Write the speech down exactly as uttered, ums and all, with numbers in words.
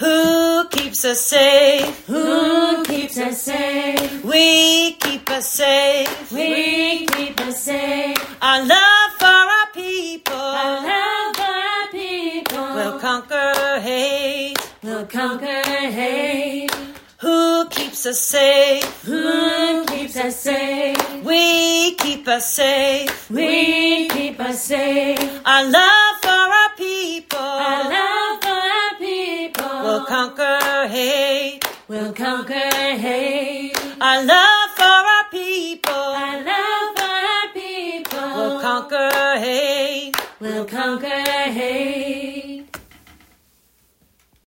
Who keeps us safe? Who keeps us safe? We keep us safe. We keep us safe. Our love for our people. Our love for our people. Will conquer hate. Will conquer hate. Who keeps us safe? Who keeps us safe? We keep us safe. We keep us safe. Our love for our people. Our love for our people. Will conquer hate. Will conquer hate. Our love